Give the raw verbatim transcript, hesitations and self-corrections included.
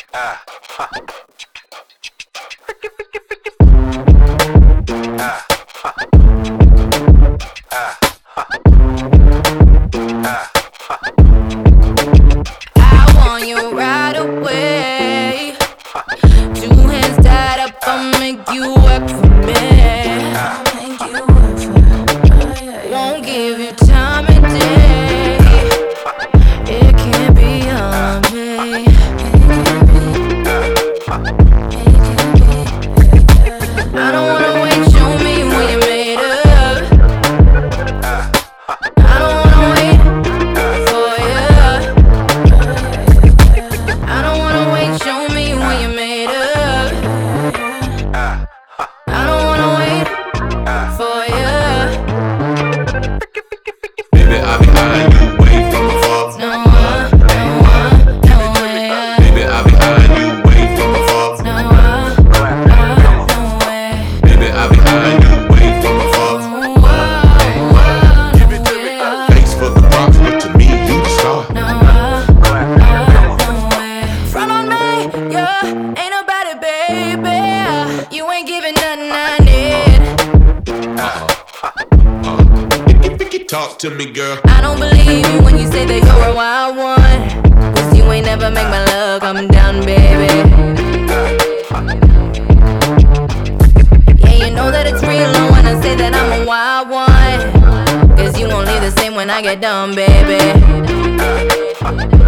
Ah, huh. Ah, huh. Ah, huh. Ah, huh. I want you right away. Two hands tied up, I'll make you work for me. Make you work for me. Won't give you time of day. It can't be on me. I don't wanna wait, show me what you made of. I don't wanna wait for you. I don't wanna wait, show me what you made of. I don't wanna wait for you. Baby, I be eyeing you way from afar. No, uh, no, uh, no way. uh, Baby, I be eyeing you way from afar. No, uh, uh, no way. Baby, I be eyeing you way from afar. Oh, uh, uh, no way. uh, Thanks for the props, but to me, you the star. No, uh, uh, no way. Front on me, yeah, ain't about it, baby. You ain't giving nothing I need. Talk to me, girl. I don't believe you when you say that you're a wild one. Cause you ain't never make my love come down, baby. Yeah, you know that it's real when I say that I'm a wild one. Cause you won't leave the same when I get done, baby.